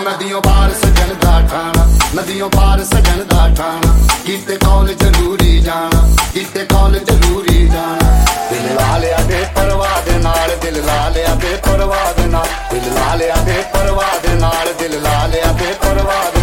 नदियों पार सजन दा ठाणा, नदियों पार सजन दा ठाणा, कीते कौल जरूरी जाना, कीते कौल जरूरी जाना। दिल ला लिया बेपरवाह दे नाल, दिल ला लिया बेपरवाह दे नाल, दिल ला लिया बेपरवाह दे नाल, दिल ला लिया बेपरवाह